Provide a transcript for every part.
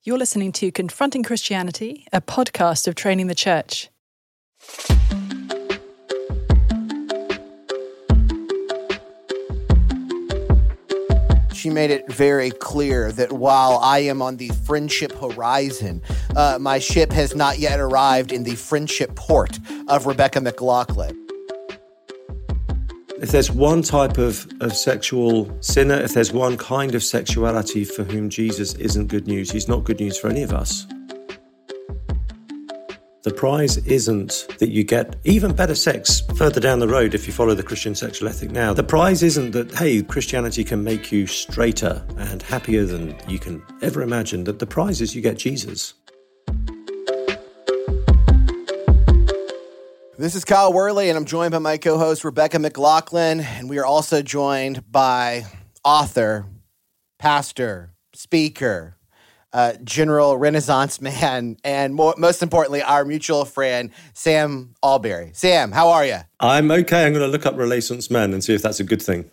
You're listening to Confronting Christianity, a podcast of Training the Church. She made it very clear that while I am on the friendship horizon, my ship has not yet arrived in the friendship port of Rebecca McLaughlin. If there's one type of sexual sinner, if there's one kind of sexuality for whom Jesus isn't good news, he's not good news for any of us. The prize isn't that you get even better sex further down the road if you follow the Christian sexual ethic now. The prize isn't that, hey, Christianity can make you straighter and happier than you can ever imagine. That the prize is you get Jesus. This is Kyle Worley, and I'm joined by my co-host, Rebecca McLaughlin, and we are also joined by author, pastor, speaker, general Renaissance man, and most importantly, our mutual friend, Sam Allberry. Sam, how are you? I'm okay. I'm going to look up Renaissance man and see if that's a good thing.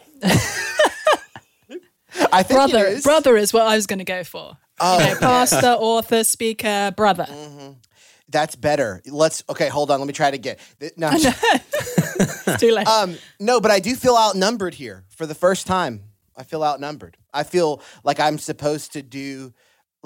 I think brother is what I was going to go for. Oh, pastor, author, speaker, brother. Mm-hmm. That's better. Okay, hold on. Let me try it again. No, it's too late. No, but I do feel outnumbered here for the first time. I feel outnumbered. I feel like I'm supposed to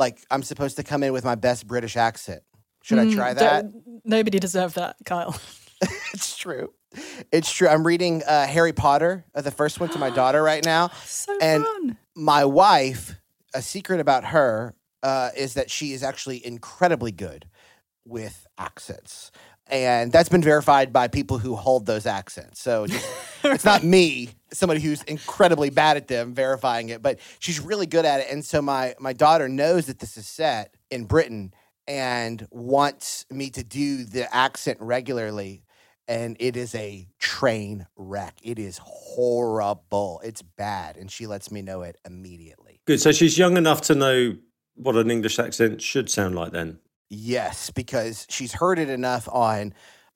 come in with my best British accent. Should I try that? Nobody deserved that, Kyle. It's true. It's true. I'm reading Harry Potter, the first one, to my daughter right now. So and fun. My wife, a secret about her is that she is actually incredibly good with accents. And that's been verified by people who hold those accents. So it's not me, somebody who's incredibly bad at them, verifying it, but she's really good at it. And so my daughter knows that this is set in Britain and wants me to do the accent regularly. And it is a train wreck. It is horrible. It's bad. And she lets me know it immediately. Good. So she's young enough to know what an English accent should sound like then? Yes, because she's heard it enough on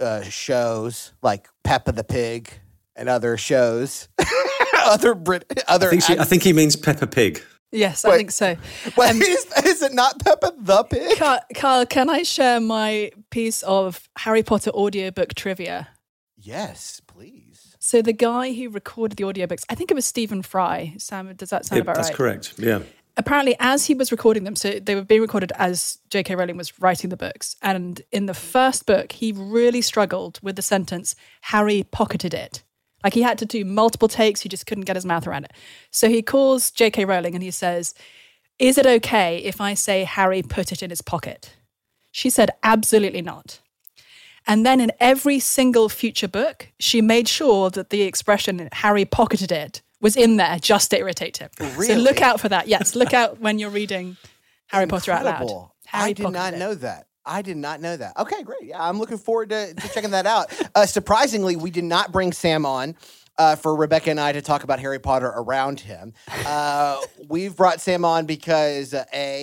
shows like Peppa the Pig and other shows. I think he means Peppa Pig. Yes, I think so. Wait, is it not Peppa the Pig? Carl, can I share my piece of Harry Potter audiobook trivia? Yes, please. So the guy who recorded the audiobooks, I think it was Stephen Fry. Sam, does that sound about right? That's correct, yeah. Apparently, as he was recording them, so they were being recorded as J.K. Rowling was writing the books. And in the first book, he really struggled with the sentence, Harry pocketed it. Like he had to do multiple takes. He just couldn't get his mouth around it. So he calls J.K. Rowling and he says, is it okay if I say Harry put it in his pocket? She said, absolutely not. And then in every single future book, she made sure that the expression Harry pocketed it was in there just to irritate him. Really? So look out for that. Yes, look out when you're reading Harry Potter out loud. I did not know that. I did not know that. Okay, great. Yeah, I'm looking forward to checking that out. Surprisingly, we did not bring Sam on for Rebecca and I to talk about Harry Potter around him. We've brought Sam on because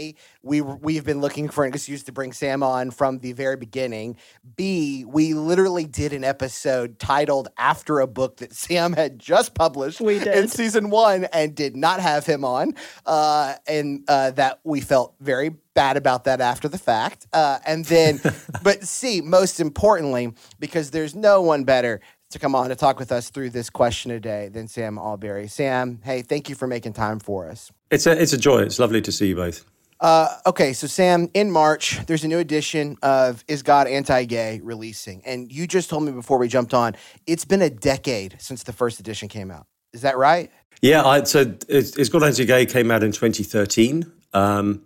we've been looking for an excuse to bring Sam on from the very beginning. B, we literally did an episode titled after a book that Sam had just published in season 1 and did not have him on. And that we felt very bad about that after the fact. And then, but C, most importantly, because there's no one better to come on to talk with us through this question today than Sam Allberry. Sam, hey, thank you for making time for us. It's a joy. It's lovely to see you both. Okay, so Sam, in March, there's a new edition of Is God Anti-Gay releasing. And you just told me before we jumped on, it's been a decade since the first edition came out. Is that right? Yeah, so Is God Anti-Gay came out in 2013. And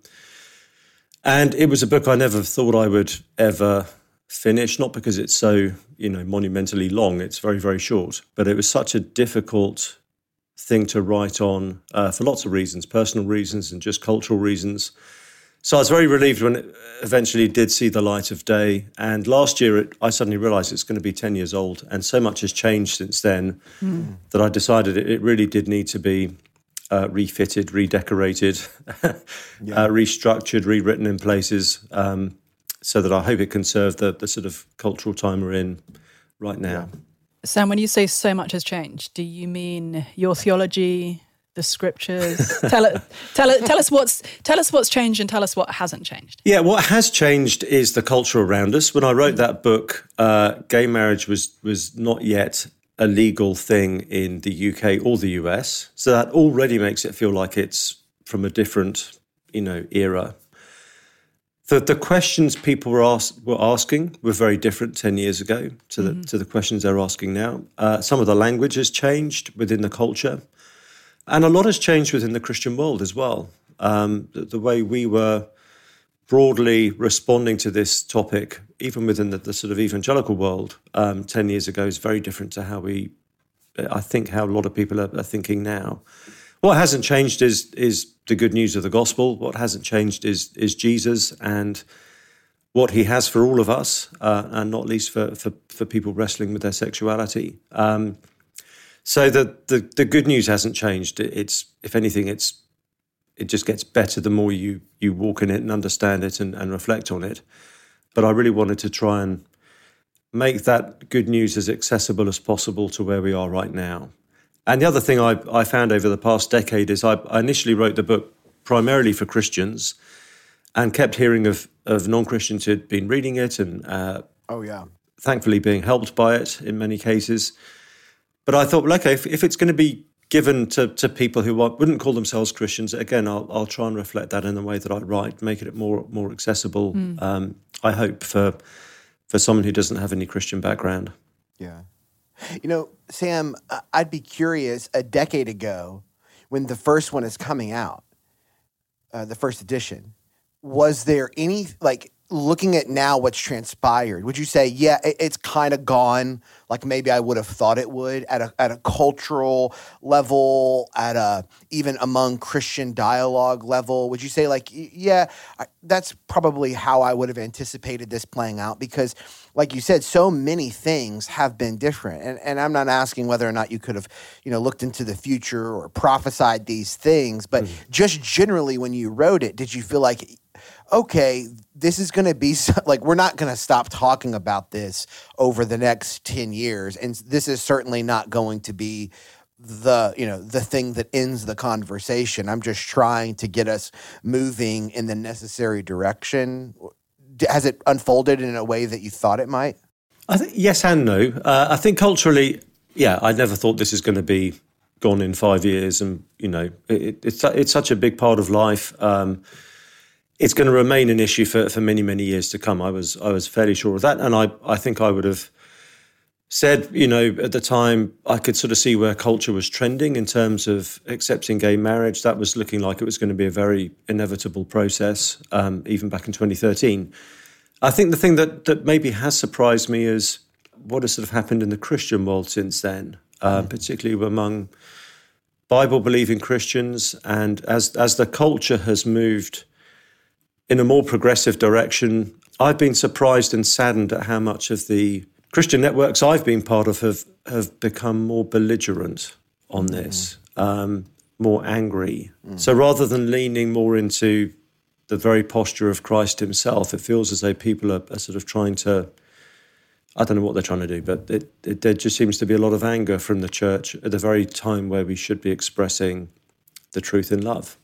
it was a book I never thought I would ever finish, not because it's so, monumentally long. It's very, very short. But it was such a difficult thing to write on for lots of reasons, personal reasons and just cultural reasons. So I was very relieved when it eventually did see the light of day. And last year, I suddenly realised it's going to be 10 years old. And so much has changed since then that I decided it really did need to be refitted, redecorated, restructured, rewritten in places, so that I hope it can serve the sort of cultural time we're in right now. Sam, when you say so much has changed, do you mean your theology, the scriptures? Tell us what's changed and tell us what hasn't changed. Yeah, what has changed is the culture around us. When I wrote that book, gay marriage was not yet a legal thing in the UK or the US. So that already makes it feel like it's from a different, era. The questions people were asking were very different 10 years ago to the questions they're asking now. Some of the language has changed within the culture. And a lot has changed within the Christian world as well. The way we were broadly responding to this topic, even within the sort of evangelical world 10 years ago, is very different to how a lot of people are thinking now. What hasn't changed is the good news of the gospel. What hasn't changed is Jesus and what he has for all of us, and not least for people wrestling with their sexuality. So the good news hasn't changed. It's, if anything, it just gets better the more you walk in it and understand it and reflect on it. But I really wanted to try and make that good news as accessible as possible to where we are right now. And the other thing I found over the past decade is I initially wrote the book primarily for Christians and kept hearing of non-Christians who'd been reading it and thankfully being helped by it in many cases. But I thought, well, okay, if it's going to be given to people who wouldn't call themselves Christians, again, I'll try and reflect that in the way that I write, make it more accessible, I hope, for someone who doesn't have any Christian background. Yeah. Sam, I'd be curious, a decade ago, when the first one is coming out, the first edition, was there any, looking at now what's transpired, would you say, yeah, it's kind of gone like maybe I would have thought it would at a cultural level, even among Christian dialogue level? Would you say that's probably how I would have anticipated this playing out? Because like you said, so many things have been different. And I'm not asking whether or not you could have, looked into the future or prophesied these things, but just generally when you wrote it, did you feel like, okay, this is going to be we're not going to stop talking about this over the next 10 years. And this is certainly not going to be the thing that ends the conversation. I'm just trying to get us moving in the necessary direction. Has it unfolded in a way that you thought it might? I think yes and no. I think culturally, I never thought this is going to be gone in 5 years. And, it's such a big part of life. It's going to remain an issue for many, many years to come. I was fairly sure of that. And I think I would have said, at the time, I could sort of see where culture was trending in terms of accepting gay marriage. That was looking like it was going to be a very inevitable process, even back in 2013. I think the thing that maybe has surprised me is what has sort of happened in the Christian world since then, particularly among Bible-believing Christians. And as the culture has moved in a more progressive direction, I've been surprised and saddened at how much of the Christian networks I've been part of have become more belligerent on this, more angry. So rather than leaning more into the very posture of Christ himself, it feels as though people are sort of trying to, I don't know what they're trying to do, but there just seems to be a lot of anger from the church at the very time where we should be expressing the truth in love.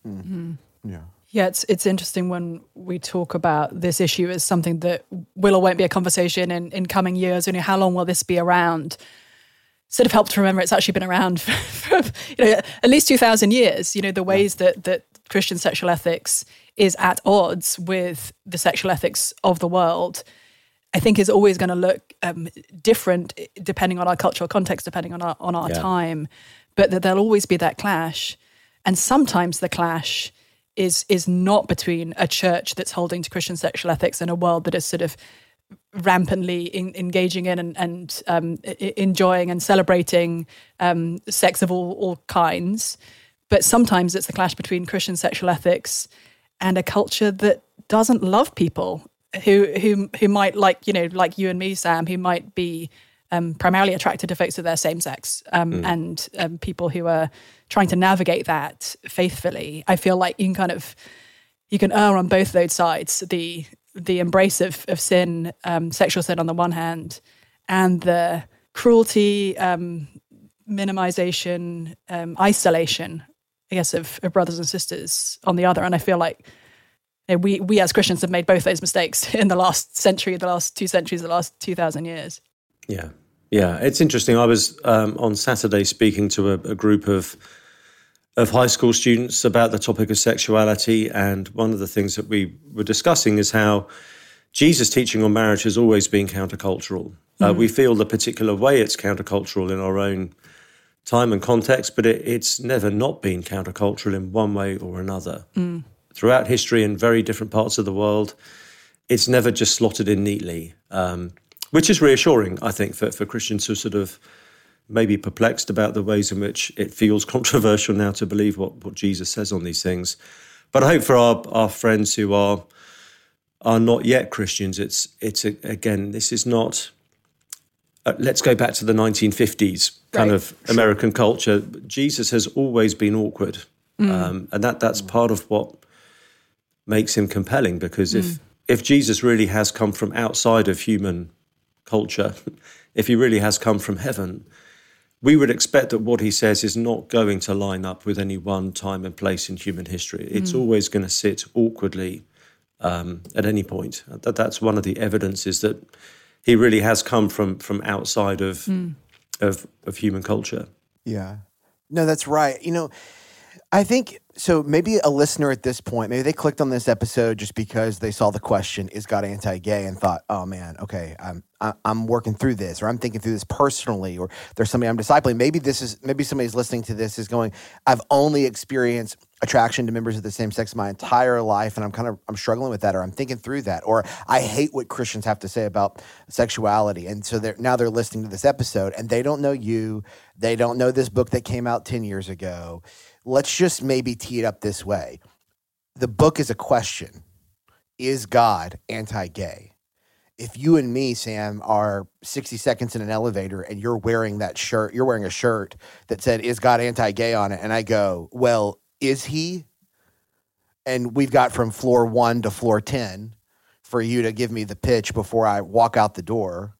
Yeah. Yeah, it's interesting when we talk about this issue as something that will or won't be a conversation in coming years. How long will this be around? Sort of help to remember it's actually been around for at least 2,000 years. The ways that Christian sexual ethics is at odds with the sexual ethics of the world, I think is always going to look different depending on our cultural context, depending on our time. But that there'll always be that clash. And sometimes the clash is not between a church that's holding to Christian sexual ethics and a world that is sort of rampantly engaging in and enjoying and celebrating sex of all kinds. But sometimes it's the clash between Christian sexual ethics and a culture that doesn't love people who might, like you and me, Sam, who might be primarily attracted to folks of their same sex, and people who are trying to navigate that faithfully. I feel like you can err on both those sides, the embrace of sin, sexual sin on the one hand, and the cruelty, minimization, isolation, I guess, of brothers and sisters on the other. And I feel like we as Christians have made both those mistakes in the last century, the last 2 centuries, the last 2,000 years. Yeah. Yeah. It's interesting. I was on Saturday speaking to a group of high school students about the topic of sexuality. And one of the things that we were discussing is how Jesus' teaching on marriage has always been countercultural. We feel the particular way it's countercultural in our own time and context, but it's never not been countercultural in one way or another. Throughout history in very different parts of the world, it's never just slotted in neatly, which is reassuring, I think, for Christians who are sort of maybe perplexed about the ways in which it feels controversial now to believe what Jesus says on these things. But I hope for our friends who are not yet Christians, it's again, this is not, let's go back to the 1950s kind of American culture. Jesus has always been awkward. And that's part of what makes him compelling, because if Jesus really has come from outside of human culture, if he really has come from heaven, we would expect that what he says is not going to line up with any one time and place in human history. It's always going to sit awkwardly at any point. That's one of the evidences that he really has come from outside of human culture. Yeah. No, that's right. I think, so maybe a listener at this point, maybe they clicked on this episode just because they saw the question, is God anti-gay, and thought, oh man, okay, I'm working through this, or I'm thinking through this personally, or there's somebody I'm discipling. Maybe somebody's listening to this is going, I've only experienced attraction to members of the same sex my entire life, and I'm struggling with that, or I'm thinking through that, or I hate what Christians have to say about sexuality. And so now they're listening to this episode, and they don't know you, they don't know this book that came out 10 years ago. Let's just maybe tee it up this way. The book is a question. Is God anti-gay? If you and me, Sam, are 60 seconds in an elevator and you're wearing that shirt, you're wearing a shirt that said, is God anti-gay on it? And I go, well, is he? And we've got from floor 1 to floor 10 for you to give me the pitch before I walk out the door.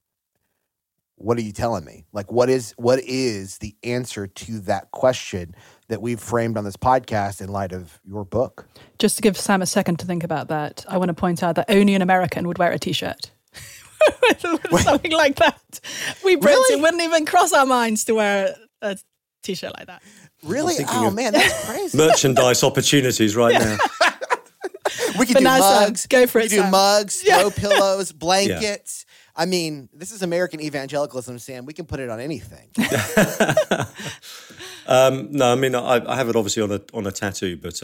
What are you telling me? Like, what is the answer to that question that we've framed on this podcast in light of your book? Just to give Sam a second to think about that, I want to point out that only an American would wear a T-shirt. Something like that. We Brits, it wouldn't even cross our minds to wear a T-shirt like that. Really? Oh, man, that's crazy. Merchandise opportunities right now. We can do mugs. Go for it, We do Sam. mugs, throw pillows, blankets. Yeah. I mean, this is American evangelicalism, Sam. We can put it on anything. No, I mean, I have it obviously on a tattoo, but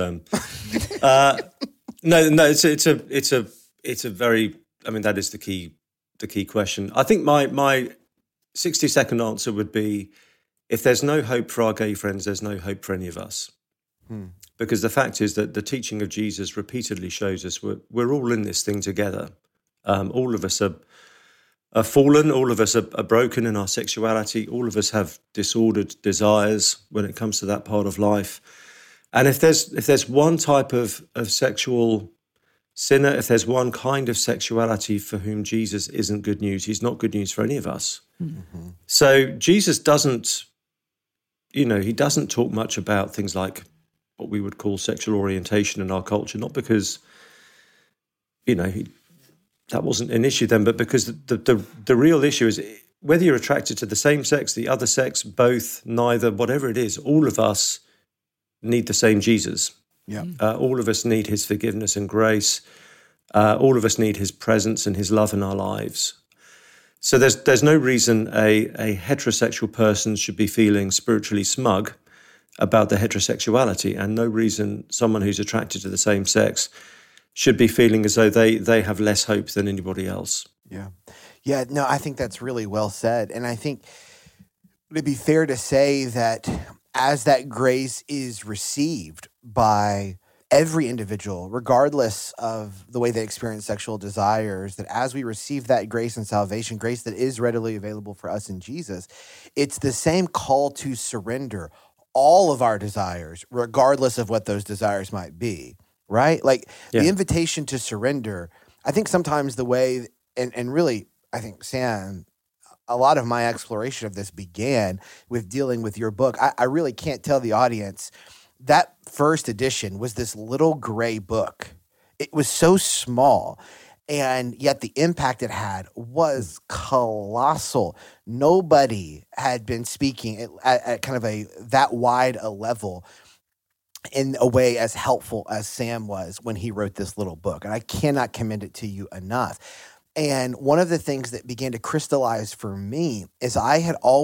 no, it's a very, I mean, that is the key question. I think my 60-second answer would be, if there's no hope for our gay friends, there's no hope for any of us. Because the fact is that the teaching of Jesus repeatedly shows us we're all in this thing together. All of us are fallen, all of us are broken in our sexuality, all of us have disordered desires when it comes to that part of life. And if there's one type of sexual sinner, if there's one kind of sexuality for whom Jesus isn't good news, he's not good news for any of us. Mm-hmm. So Jesus doesn't, he doesn't talk much about things like what we would call sexual orientation in our culture, not because, that wasn't an issue then, but because the real issue is whether you're attracted to the same sex, the other sex, both, neither, whatever it is, all of us need the same Jesus. Yeah. All of us need his forgiveness and grace. All of us need his presence and his love in our lives. So there's no reason a heterosexual person should be feeling spiritually smug about their heterosexuality, and no reason someone who's attracted to the same sex should be feeling as though they have less hope than anybody else. Yeah. Yeah, no, I think that's really well said. And I think it'd be fair to say that as that grace is received by every individual, regardless of the way they experience sexual desires, that as we receive that grace and salvation, grace that is readily available for us in Jesus, it's the same call to surrender all of our desires, regardless of what those desires might be. Right? Like the invitation to surrender, I think sometimes the way, and really, I think, Sam, a lot of my exploration of this began with dealing with your book. I really can't tell the audience that first edition was this little gray book. It was so small, and yet the impact it had was colossal. Nobody had been speaking at kind of that wide a level in a way as helpful as Sam was when he wrote this little book. And I cannot commend it to you enough. And one of the things that began to crystallize for me is I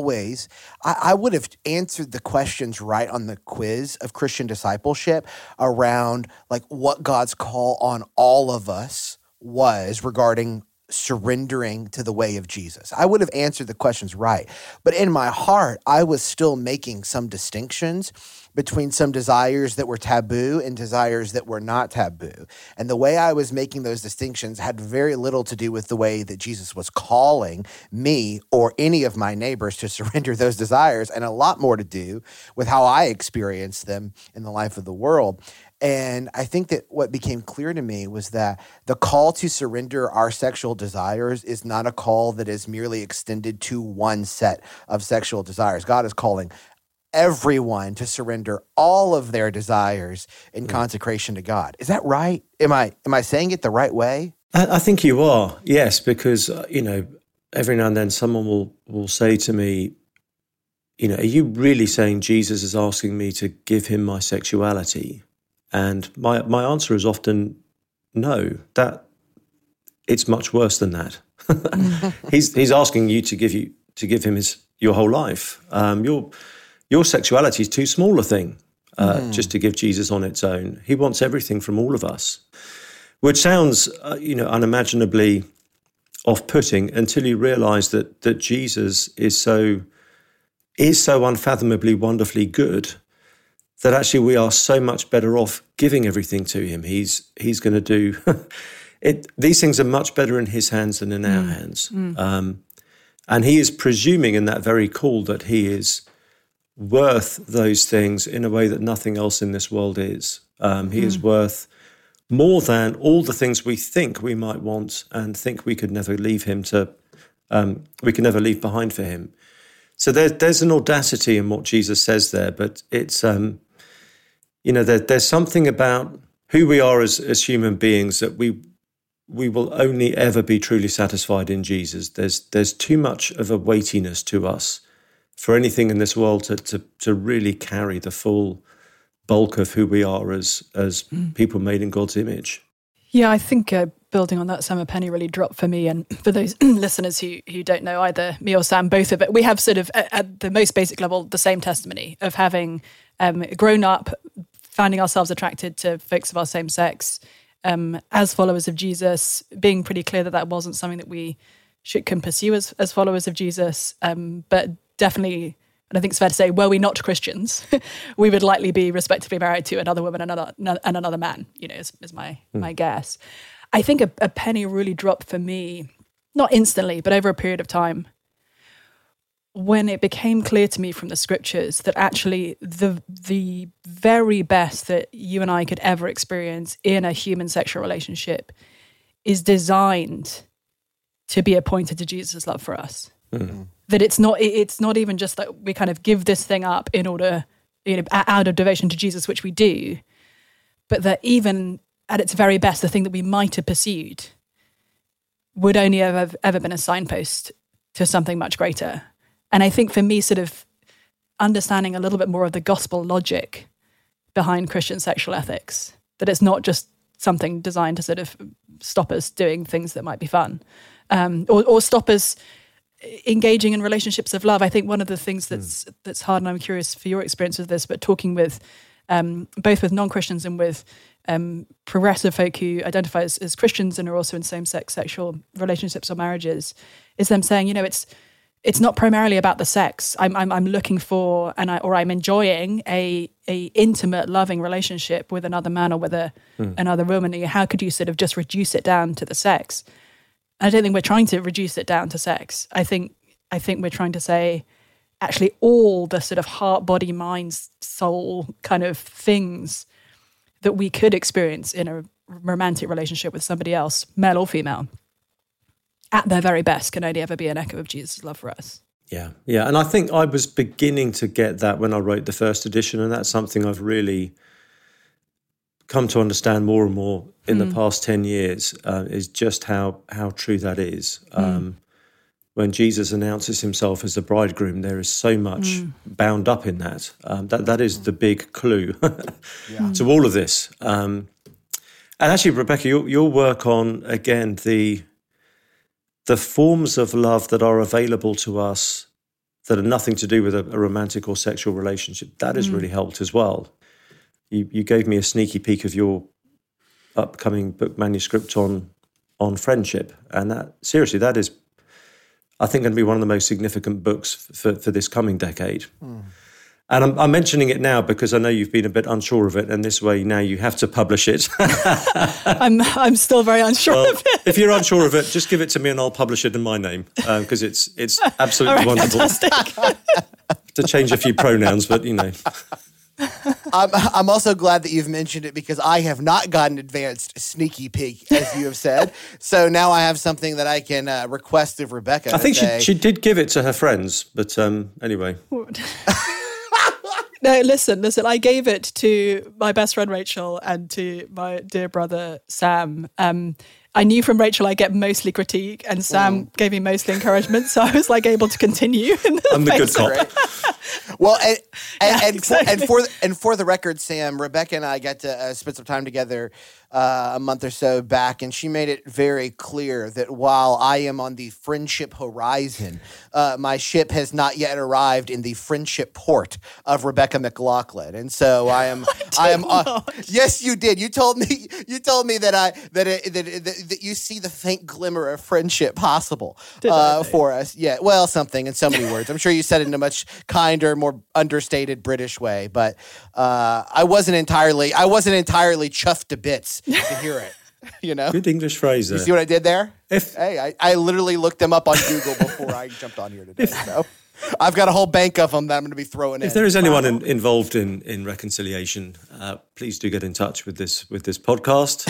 would have answered the questions right on the quiz of Christian discipleship around like what God's call on all of us was regarding surrendering to the way of Jesus. I would have answered the questions right. But in my heart, I was still making some distinctions between some desires that were taboo and desires that were not taboo. And the way I was making those distinctions had very little to do with the way that Jesus was calling me or any of my neighbors to surrender those desires, and a lot more to do with how I experienced them in the life of the world. And I think that what became clear to me was that the call to surrender our sexual desires is not a call that is merely extended to one set of sexual desires. God is calling everyone to surrender all of their desires in consecration to God. Is that right? Am I saying it the right way? I think you are, yes, because, every now and then someone will say to me, are you really saying Jesus is asking me to give him my sexuality? And my answer is often no, that it's much worse than that. He's asking you to give him your whole life. Your sexuality is too small a thing just to give Jesus on its own. He wants everything from all of us, which sounds, unimaginably off-putting until you realise that Jesus is so unfathomably wonderfully good that actually we are so much better off giving everything to him. He's going to do it. These things are much better in his hands than in our hands, and he is presuming in that very call that he is worth those things in a way that nothing else in this world is. He is worth more than all the things we think we might want and think we could never leave him we could never leave behind for him. So there's an audacity in what Jesus says there, but it's, there's something about who we are as human beings that we will only ever be truly satisfied in Jesus. There's too much of a weightiness to us for anything in this world to really carry the full bulk of who we are as people made in God's image. Yeah, I think building on that, Sam, a penny really dropped for me. And for those listeners who don't know either me or Sam, both of it, we have sort of at the most basic level the same testimony of having grown up, finding ourselves attracted to folks of our same sex as followers of Jesus, being pretty clear that wasn't something that we can pursue as followers of Jesus, but definitely, and I think it's fair to say, were we not Christians, we would likely be respectively married to another woman and another man, is my guess. I think a penny really dropped for me, not instantly, but over a period of time, when it became clear to me from the scriptures that actually the very best that you and I could ever experience in a human sexual relationship is designed to be appointed to Jesus' love for us. Mm-hmm. That it's not even just that we kind of give this thing up in order, out of devotion to Jesus, which we do, but that even at its very best, the thing that we might have pursued would only have ever been a signpost to something much greater. And I think for me, sort of understanding a little bit more of the gospel logic behind Christian sexual ethics, that it's not just something designed to sort of stop us doing things that might be fun, or stop us engaging in relationships of love. I think one of the things that's hard, and I'm curious for your experience with this, but talking with both with non-Christians and with progressive folk who identify as Christians and are also in same-sex sexual relationships or marriages, is them saying, it's not primarily about the sex. I'm looking for I'm enjoying a intimate, loving relationship with another man or with another woman. How could you sort of just reduce it down to the sex? I don't think we're trying to reduce it down to sex. I think we're trying to say, actually, all the sort of heart, body, mind, soul kind of things that we could experience in a romantic relationship with somebody else, male or female, at their very best, can only ever be an echo of Jesus' love for us. Yeah, yeah. And I think I was beginning to get that when I wrote the first edition, and that's something I've really come to understand more and more in the past 10 years, is just how true that is. When Jesus announces himself as the bridegroom, there is so much bound up in that. That is the big clue to all of this. And actually, Rebecca, your work on, again, the forms of love that are available to us that are nothing to do with a romantic or sexual relationship, that has really helped as well. You gave me a sneaky peek of your upcoming book manuscript on friendship. And that is, I think, going to be one of the most significant books for this coming decade. And I'm mentioning it now because I know you've been a bit unsure of it, and this way now you have to publish it. I'm still very unsure of it. If you're unsure of it, just give it to me and I'll publish it in my name, because it's absolutely wonderful. To change a few pronouns, but you know. I'm also glad that you've mentioned it, because I have not gotten advanced sneaky peek, as you have said. So now I have something that I can request of Rebecca. I think she did give it to her friends, but anyway. No, listen. I gave it to my best friend Rachel and to my dear brother Sam. I knew from Rachel I get mostly critique, and Sam gave me mostly encouragement, so I was like able to continue. I'm the good cop. Well, and for the record, Sam, Rebecca and I got to spend some time together a month or so back, and she made it very clear that while I am on the friendship horizon, my ship has not yet arrived in the friendship port of Rebecca McLaughlin, and so I am. Yes, you did. You told me that you see the faint glimmer of friendship possible for us. Yeah, well, something in so many words. I'm sure you said it in a much kinder, more understated British way, but I wasn't entirely chuffed to bits to hear it. You know, good English phrase there. You see what I did there? Hey, I literally looked them up on Google before I jumped on here today. So I've got a whole bank of them that I'm going to be throwing in. If there is anyone involved in reconciliation, please do get in touch with this podcast.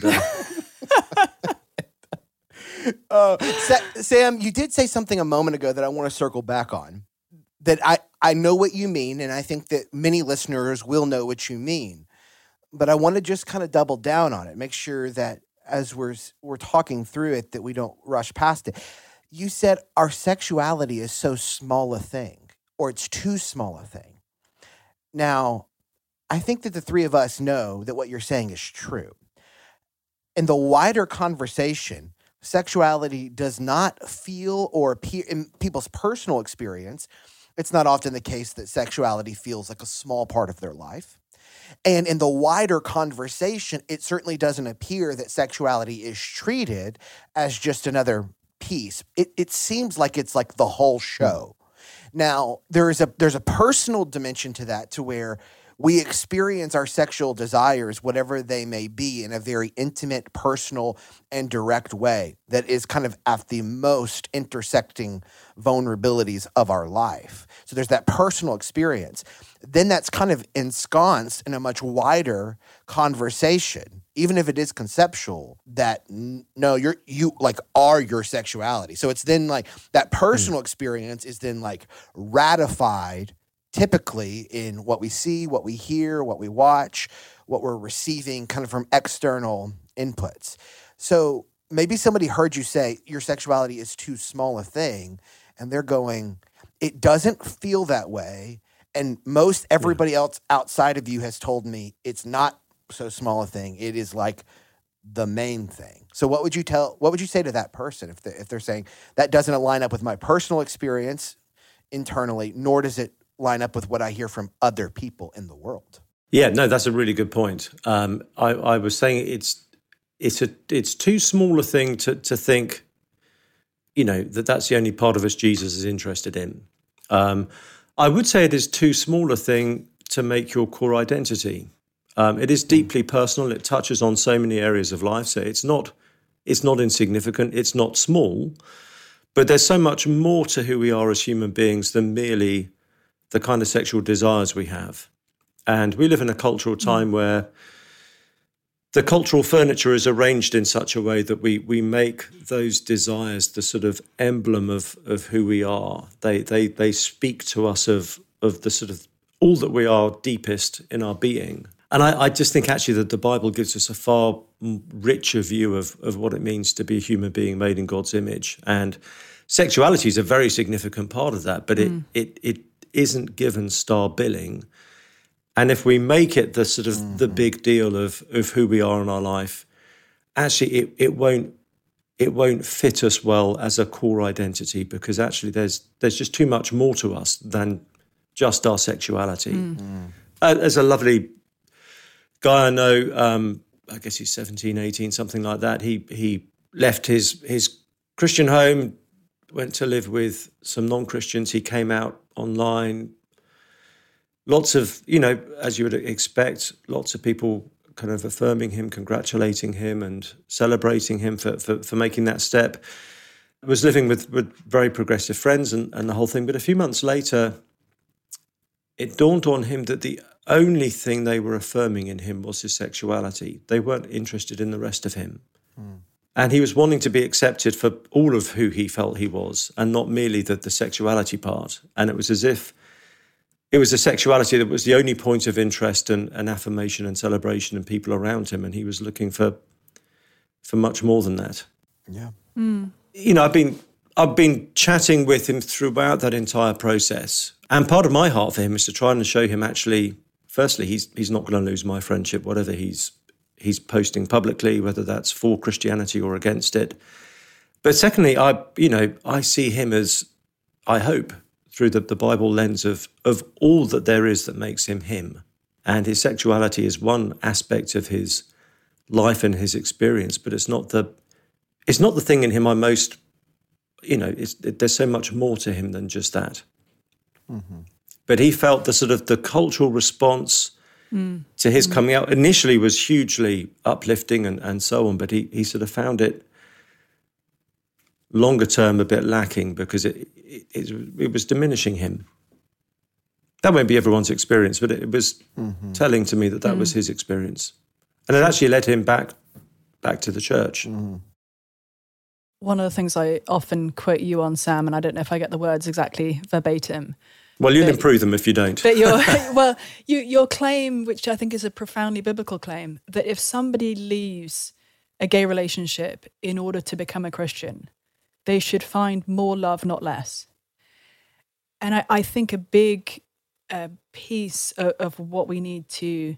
And Sam, you did say something a moment ago that I want to circle back on. That I know what you mean, and I think that many listeners will know what you mean. But I want to just kind of double down on it, make sure that as we're talking through it, that we don't rush past it. You said our sexuality is so small a thing, or it's too small a thing. Now, I think that the three of us know that what you're saying is true. In the wider conversation, sexuality does not feel or appear in people's personal experience. It's not often the case that sexuality feels like a small part of their life. And in the wider conversation, it certainly doesn't appear that sexuality is treated as just another piece. It seems like it's like the whole show. Now, there's a personal dimension to that, to where we experience our sexual desires, whatever they may be, in a very intimate, personal, and direct way that is kind of at the most intersecting vulnerabilities of our life. So there's that personal experience. Then that's kind of ensconced in a much wider conversation, even if it is conceptual, that no, you are your sexuality. So it's then like that personal experience is then like ratified typically in what we see, what we hear, what we watch, what we're receiving kind of from external inputs. So maybe somebody heard you say your sexuality is too small a thing, and they're going, it doesn't feel that way. And most everybody else outside of you has told me it's not so small a thing. It is like the main thing. So what would you say to that person if they're saying that doesn't line up with my personal experience internally, nor does it line up with what I hear from other people in the world? Yeah, no, that's a really good point. I was saying it's too small a thing to think, you know, that's the only part of us Jesus is interested in. I would say it is too small a thing to make your core identity. It is deeply personal. It touches on so many areas of life. So it's not insignificant. It's not small, but there's so much more to who we are as human beings than merely the kind of sexual desires we have. And we live in a cultural time where the cultural furniture is arranged in such a way that we make those desires the sort of emblem of who we are. They speak to us of the sort of all that we are deepest in our being. And I just think actually that the Bible gives us a far richer view of what it means to be a human being made in God's image. And sexuality is a very significant part of that, but it isn't given star billing. And if we make it the sort of the big deal of who we are in our life, actually it won't fit us well as a core identity, because actually there's just too much more to us than just our sexuality. There's a lovely guy I know, I guess he's 17, 18, something like that. He left his Christian home, went to live with some non-Christians. He came out online. Lots of, as you would expect, lots of people kind of affirming him, congratulating him and celebrating him for making that step. Was living with very progressive friends and the whole thing. But a few months later, it dawned on him that the only thing they were affirming in him was his sexuality. They weren't interested in the rest of him. And he was wanting to be accepted for all of who he felt he was, and not merely the sexuality part. And it was as if it was a sexuality that was the only point of interest and affirmation and celebration in people around him. And he was looking for much more than that. Yeah. I've been chatting with him throughout that entire process. And part of my heart for him is to try and show him actually, firstly, he's not going to lose my friendship, whatever he's posting publicly, whether that's for Christianity or against it. But secondly, I see him as, I hope, through the Bible lens of all that there is that makes him him. And his sexuality is one aspect of his life and his experience, but it's not the thing in him I most, there's so much more to him than just that. But he felt the sort of the cultural response to his coming out initially was hugely uplifting and so on, but he sort of found it longer term a bit lacking because it was diminishing him. That won't be everyone's experience, but it was telling to me that was his experience. And it actually led him back to the church. One of the things I often quote you on, Sam, and I don't know if I get the words exactly verbatim. Well, you'll improve them if you don't. But your claim, which I think is a profoundly biblical claim, that if somebody leaves a gay relationship in order to become a Christian, they should find more love, not less. And I think a big piece of what we need to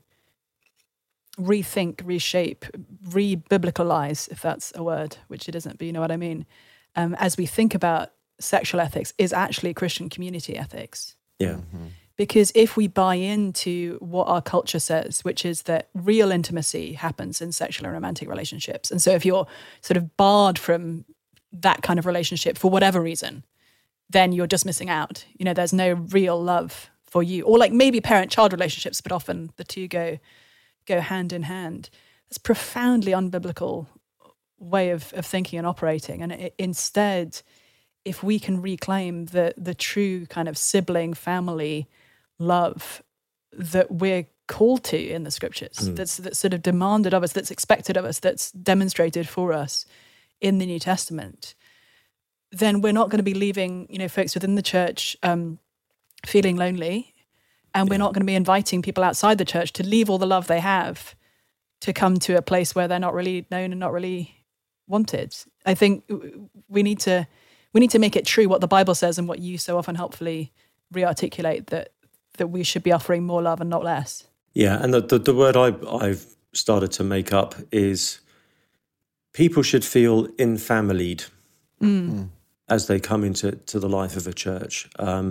rethink, reshape, re-biblicalize, if that's a word, which it isn't, but you know what I mean, as we think about sexual ethics, is actually Christian community ethics. Yeah. Because if we buy into what our culture says, which is that real intimacy happens in sexual and romantic relationships, and so if you're sort of barred from that kind of relationship for whatever reason, then you're just missing out. There's no real love for you. Or like maybe parent-child relationships, but often the two go hand in hand. It's a profoundly unbiblical way of thinking and operating. And instead, if we can reclaim the true kind of sibling family love that we're called to in the scriptures, that's sort of demanded of us, that's expected of us, that's demonstrated for us in the New Testament, then we're not going to be leaving, folks within the church feeling lonely, and we're not going to be inviting people outside the church to leave all the love they have to come to a place where they're not really known and not really wanted. I think we need to make it true what the Bible says and what you so often helpfully re-articulate, that we should be offering more love and not less. Yeah, and the word I've started to make up is people should feel infamilied as they come into the life of a church.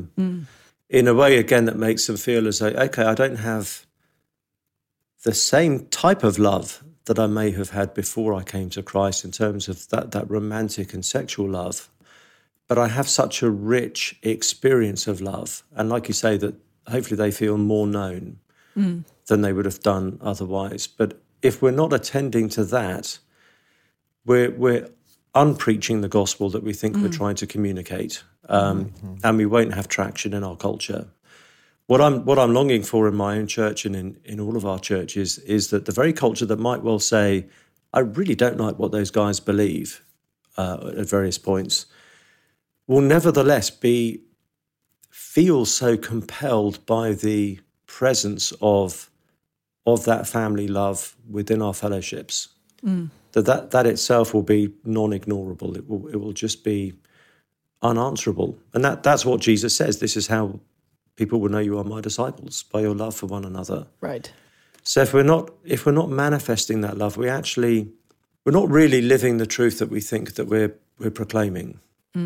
In a way, again, that makes them feel as though, okay, I don't have the same type of love that I may have had before I came to Christ in terms of that romantic and sexual love, but I have such a rich experience of love. And like you say, that hopefully they feel more known than they would have done otherwise. But if we're not attending to that, we're unpreaching the gospel that we think we're trying to communicate, and we won't have traction in our culture. What I'm longing for in my own church and in all of our churches is that the very culture that might well say, I really don't like what those guys believe at various points, will nevertheless feel so compelled by the presence of that family love within our fellowships that itself will be non-ignorable. It will just be unanswerable, and that's what Jesus says. This is how people will know you are my disciples, by your love for one another. Right. So if we're not manifesting that love, we're not really living the truth that we think that we're proclaiming.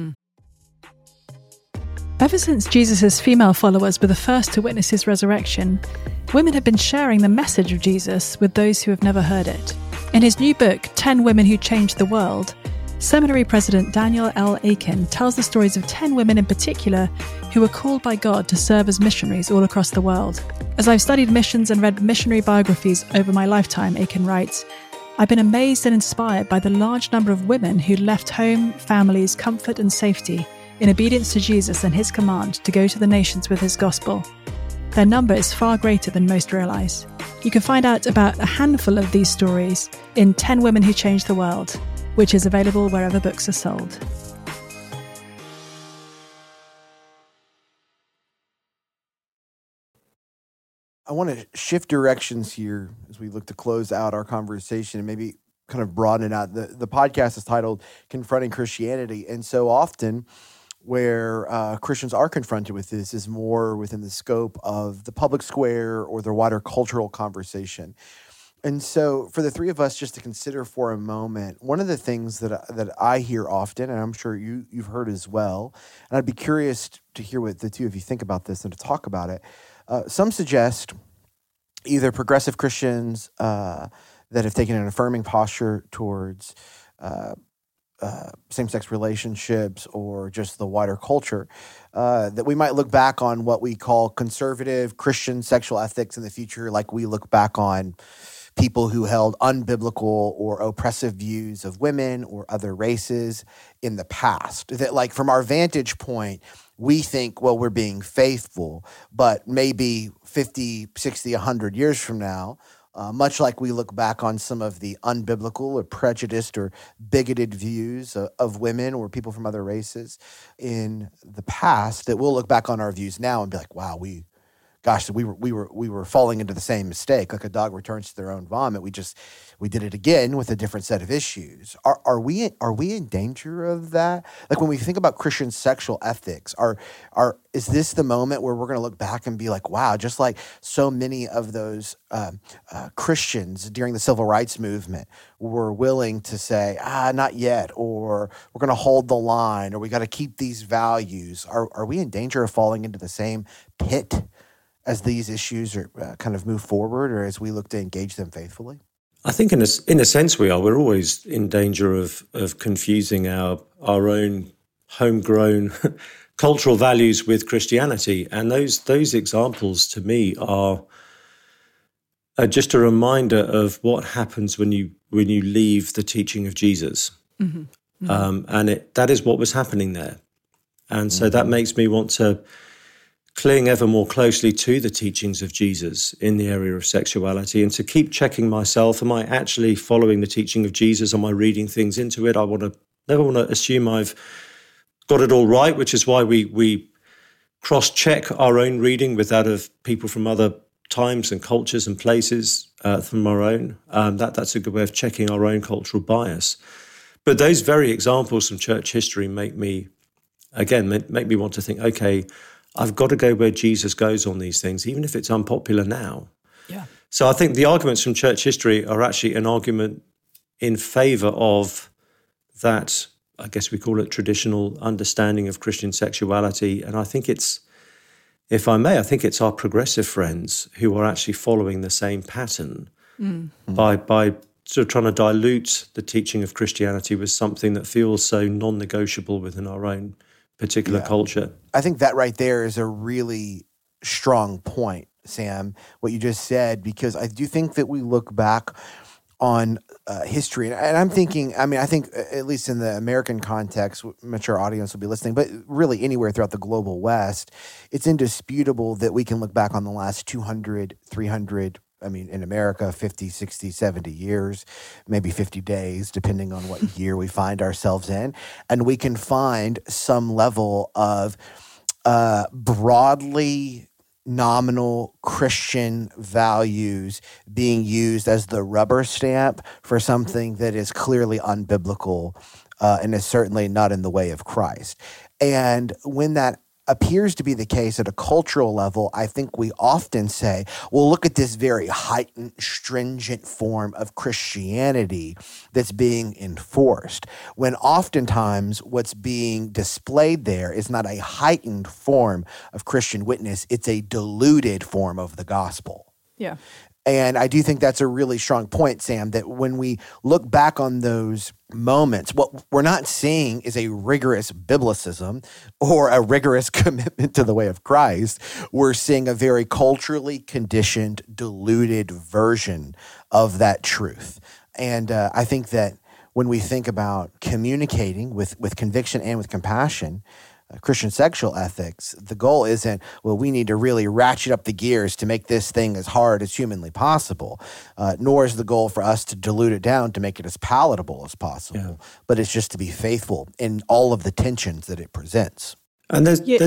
Ever since Jesus' female followers were the first to witness his resurrection, women have been sharing the message of Jesus with those who have never heard it. In his new book, 10 Women Who Changed the World, Seminary President Daniel L. Akin tells the stories of 10 women in particular who were called by God to serve as missionaries all across the world. As I've studied missions and read missionary biographies over my lifetime, Akin writes, I've been amazed and inspired by the large number of women who left home, families, comfort and safety in obedience to Jesus and his command to go to the nations with his gospel. Their number is far greater than most realize. You can find out about a handful of these stories in 10 Women Who Changed the World, which is available wherever books are sold. I want to shift directions here as we look to close out our conversation and maybe kind of broaden it out. The podcast is titled Confronting Christianity. And so often where Christians are confronted with this is more within the scope of the public square or the wider cultural conversation. And so for the three of us just to consider for a moment, one of the things that I hear often, and I'm sure you've heard as well, and I'd be curious to hear what the two of you think about this and to talk about it. Some suggest either progressive Christians that have taken an affirming posture towards same-sex relationships or just the wider culture, that we might look back on what we call conservative Christian sexual ethics in the future, like we look back on people who held unbiblical or oppressive views of women or other races in the past. That, like, from our vantage point, we think, well, we're being faithful, but maybe 50, 60, 100 years from now, much like we look back on some of the unbiblical or prejudiced or bigoted views of women or people from other races in the past, that we'll look back on our views now and be like, wow, we were falling into the same mistake. Like a dog returns to their own vomit. We did it again with a different set of issues. Are we in danger of that? Like when we think about Christian sexual ethics, is this the moment where we're going to look back and be like, wow, just like so many of those Christians during the civil rights movement were willing to say, not yet, or we're going to hold the line, or we got to keep these values. Are we in danger of falling into the same pit as these issues are kind of move forward, or as we look to engage them faithfully? I think in a sense we are. We're always in danger of confusing our own homegrown cultural values with Christianity. And those examples to me are just a reminder of what happens when you leave the teaching of Jesus. Mm-hmm. Mm-hmm. And that is what was happening there. And so that makes me want to cling ever more closely to the teachings of Jesus in the area of sexuality, and to keep checking myself. Am I actually following the teaching of Jesus? Am I reading things into it? I never want to assume I've got it all right, which is why we cross-check our own reading with that of people from other times and cultures and places from our own. That's a good way of checking our own cultural bias. But those very examples from church history make me want to think, okay, I've got to go where Jesus goes on these things, even if it's unpopular now. Yeah. So I think the arguments from church history are actually an argument in favor of that, I guess we call it traditional understanding of Christian sexuality. And I think it's our progressive friends who are actually following the same pattern by sort of trying to dilute the teaching of Christianity with something that feels so non-negotiable within our own particular culture. I think that right there is a really strong point, Sam, what you just said, because I do think that we look back on history. And I'm thinking, I think at least in the American context, mature audience will be listening, but really anywhere throughout the global West, it's indisputable that we can look back on the last 200, 300, in America, 50, 60, 70 years, maybe 50 days, depending on what year we find ourselves in. And we can find some level of broadly nominal Christian values being used as the rubber stamp for something that is clearly unbiblical and is certainly not in the way of Christ. And when that appears to be the case at a cultural level, I think we often say, well, look at this very heightened, stringent form of Christianity that's being enforced, when oftentimes what's being displayed there is not a heightened form of Christian witness, it's a diluted form of the gospel. Yeah. And I do think that's a really strong point, Sam, that when we look back on those moments, what we're not seeing is a rigorous biblicism or a rigorous commitment to the way of Christ. We're seeing a very culturally conditioned, diluted version of that truth. And I think that when we think about communicating with conviction and with compassion, Christian sexual ethics, the goal isn't, well, we need to really ratchet up the gears to make this thing as hard as humanly possible, nor is the goal for us to dilute it down to make it as palatable as possible, but it's just to be faithful in all of the tensions that it presents. And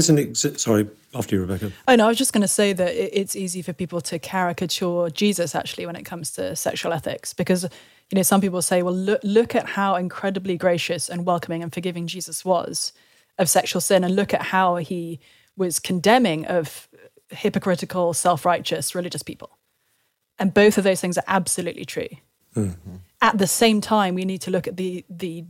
sorry, after you, Rebecca. Oh, no, I was just going to say that it's easy for people to caricature Jesus, actually, when it comes to sexual ethics, because, some people say, well, look at how incredibly gracious and welcoming and forgiving Jesus was of sexual sin, and look at how he was condemning of hypocritical, self-righteous, religious people. And both of those things are absolutely true. Mm-hmm. At the same time, we need to look at the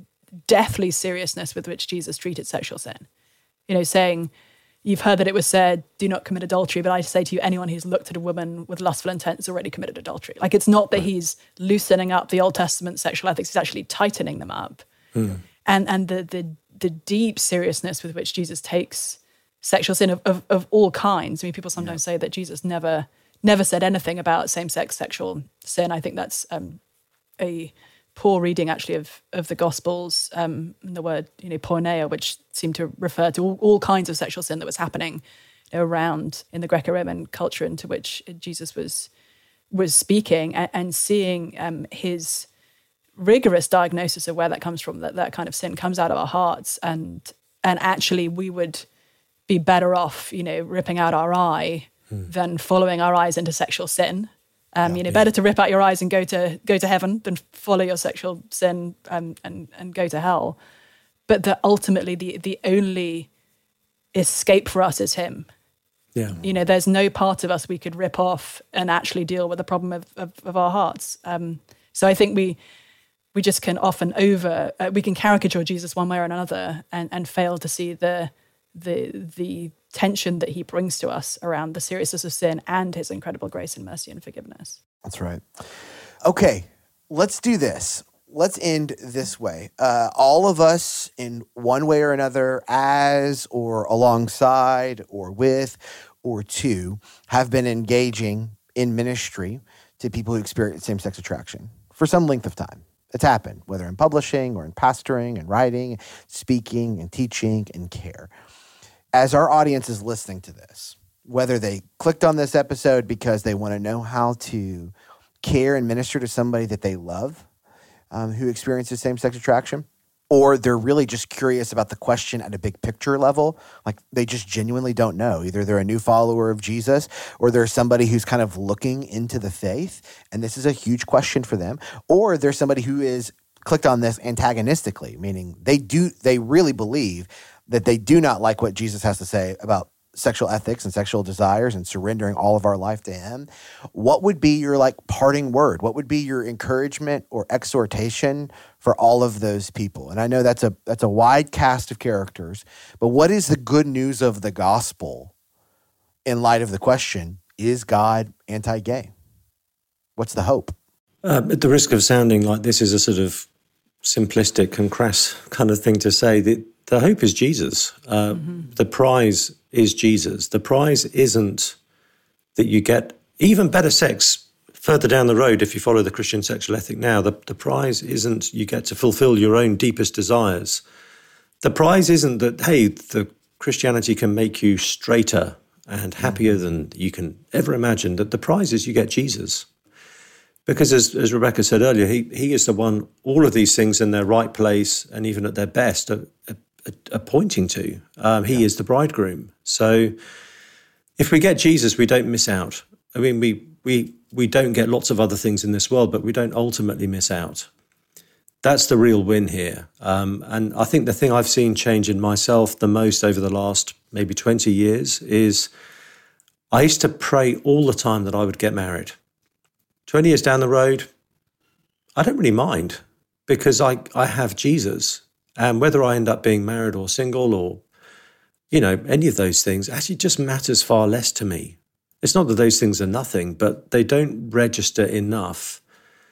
deathly seriousness with which Jesus treated sexual sin. Saying, you've heard that it was said, do not commit adultery, but I say to you, anyone who's looked at a woman with lustful intent has already committed adultery. Like, it's not that he's loosening up the Old Testament sexual ethics, he's actually tightening them up. Mm. And the deep seriousness with which Jesus takes sexual sin of all kinds. People sometimes say that Jesus never said anything about same-sex sexual sin. I think that's a poor reading, actually, of the Gospels, the word, porneia, which seemed to refer to all kinds of sexual sin that was happening around in the Greco-Roman culture into which Jesus was speaking, and seeing his rigorous diagnosis of where that comes from, that kind of sin comes out of our hearts, and actually we would be better off, ripping out our eye than following our eyes into sexual sin. Better to rip out your eyes and go to heaven than follow your sexual sin and go to hell. But that ultimately the only escape for us is him. Yeah. There's no part of us we could rip off and actually deal with the problem of our hearts. So I think we just can often we can caricature Jesus one way or another and fail to see the tension that he brings to us around the seriousness of sin and his incredible grace and mercy and forgiveness. That's right. Okay, let's do this. Let's end this way. All of us in one way or another, as or alongside or with or to, have been engaging in ministry to people who experience same-sex attraction for some length of time. It's happened, whether in publishing or in pastoring and writing, speaking and teaching and care. As our audience is listening to this, whether they clicked on this episode because they want to know how to care and minister to somebody that they love who experiences same-sex attraction, or they're really just curious about the question at a big picture level, like they just genuinely don't know. Either they're a new follower of Jesus or they're somebody who's kind of looking into the faith, and this is a huge question for them, or there's somebody who is clicked on this antagonistically, meaning they really believe that they do not like what Jesus has to say about sexual ethics and sexual desires and surrendering all of our life to him. What would be your parting word? What would be your encouragement or exhortation for all of those people? And I know that's a wide cast of characters, but what is the good news of the gospel in light of the question, is God anti-gay? What's the hope? At the risk of sounding like this is a sort of simplistic and crass kind of thing to say, the hope is Jesus. The prize is Jesus. The prize isn't that you get even better sex further down the road, if you follow the Christian sexual ethic now, the prize isn't you get to fulfill your own deepest desires. The prize isn't that, hey, the Christianity can make you straighter and happier than you can ever imagine. That the prize is you get Jesus. Because as Rebecca said earlier, he is the one all of these things in their right place and even at their best are pointing to. He is the bridegroom. So if we get Jesus, we don't miss out. I mean, we don't get lots of other things in this world, but we don't ultimately miss out. That's the real win here. And I think the thing I've seen change in myself the most over the last maybe 20 years is I used to pray all the time that I would get married. 20 years down the road, I don't really mind because I have Jesus. And whether I end up being married or single or, any of those things actually just matters far less to me. It's not that those things are nothing, but they don't register enough,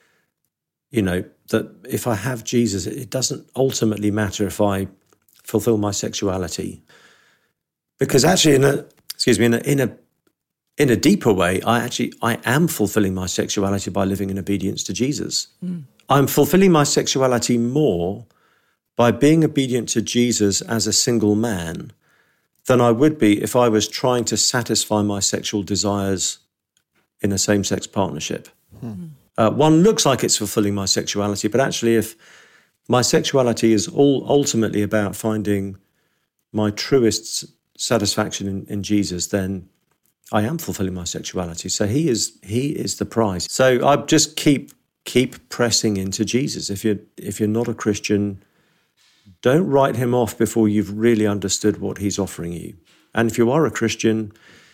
that if I have Jesus, it doesn't ultimately matter if I fulfill my sexuality. Because actually, in a deeper way, I am fulfilling my sexuality by living in obedience to Jesus. I'm fulfilling my sexuality more by being obedient to Jesus as a single man than I would be if I was trying to satisfy my sexual desires in a same-sex partnership. One looks like it's fulfilling my sexuality, but actually if my sexuality is all ultimately about finding my truest satisfaction in Jesus, then I am fulfilling my sexuality. So he is the prize. So I just keep pressing into Jesus. If you're not a Christian, don't write him off before you've really understood what he's offering you. And if you are a Christian,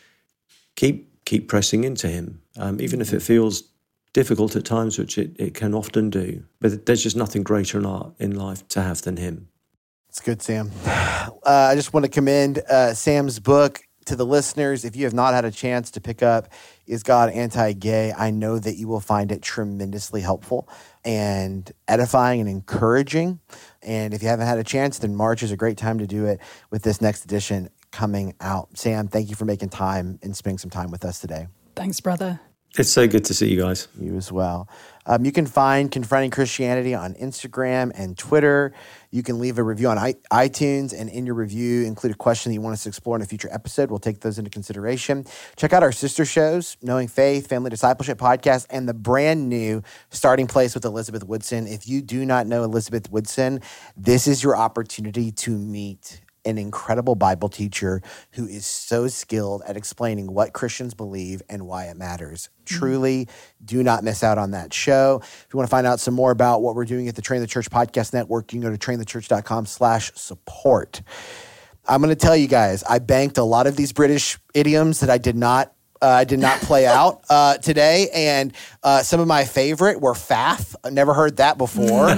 keep pressing into him, even if it feels difficult at times, which it can often do. But there's just nothing greater in life to have than him. It's good, Sam. I just want to commend Sam's book to the listeners. If you have not had a chance to pick up Is God Anti-Gay, I know that you will find it tremendously helpful and edifying and encouraging. And if you haven't had a chance, then March is a great time to do it with this next edition coming out. Sam, thank you for making time and spending some time with us today. Thanks, brother. It's so good to see you guys. You as well. You can find Confronting Christianity on Instagram and Twitter. You can leave a review on iTunes, and in your review, include a question that you want us to explore in a future episode. We'll take those into consideration. Check out our sister shows, Knowing Faith, Family Discipleship Podcast, and the brand new Starting Place with Elizabeth Woodson. If you do not know Elizabeth Woodson, this is your opportunity to meet an incredible Bible teacher who is so skilled at explaining what Christians believe and why it matters. Truly, do not miss out on that show. If you want to find out some more about what we're doing at the Train the Church Podcast Network, you can go to trainthechurch.com/support. I'm going to tell you guys, I banked a lot of these British idioms that I did not play out today, and some of my favorite were faff. I never heard that before.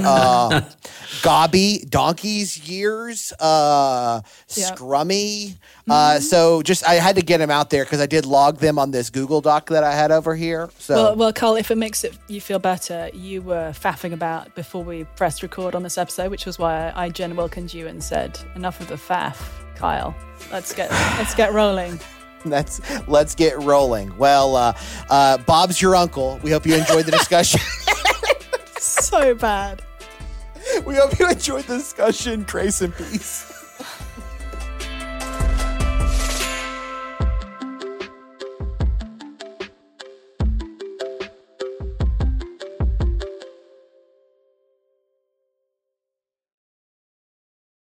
Gobby, donkey's years, scrummy. So just I had to get them out there because I did log them on this Google Doc that I had over here. So well, Carl, if it makes you feel better, you were faffing about before we pressed record on this episode, which was why I Jen Wilkins you and said, "Enough of the faff, Kyle. Let's get rolling." Let's get rolling. Well, Bob's your uncle. We hope you enjoyed the discussion. So bad. We hope you enjoyed the discussion. Grace and peace.